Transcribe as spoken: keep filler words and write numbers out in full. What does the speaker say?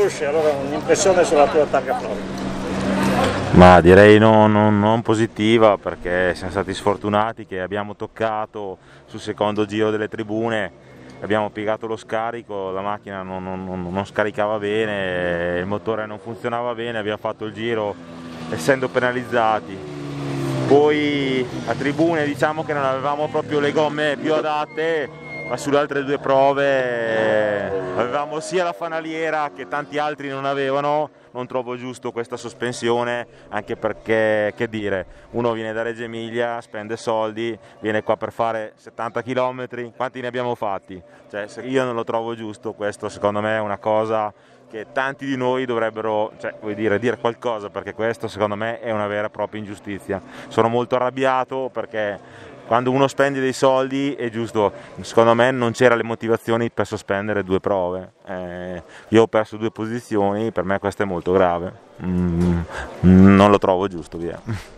conosci, allora un'impressione sulla tua targa Florida? Ma direi non, non, non positiva, perché siamo stati sfortunati che abbiamo toccato sul secondo giro delle tribune, abbiamo piegato lo scarico, la macchina non, non, non scaricava bene, il motore non funzionava bene, abbiamo fatto il giro essendo penalizzati. Poi a tribune diciamo che non avevamo proprio le gomme più adatte, ma sulle altre due prove avevamo sia la fanaliera che tanti altri non avevano. Non trovo giusto questa sospensione, anche perché, che dire, uno viene da Reggio Emilia, spende soldi, viene qua per fare settanta chilometri, quanti ne abbiamo fatti? Cioè, io non lo trovo giusto, questo secondo me è una cosa che tanti di noi dovrebbero, cioè, vuol dire, dire qualcosa, perché questo secondo me è una vera e propria ingiustizia. Sono molto arrabbiato perché quando uno spende dei soldi è giusto, secondo me non c'era le motivazioni per sospendere due prove. Eh, io ho perso due posizioni, per me questo è molto grave, mm, non lo trovo giusto, via.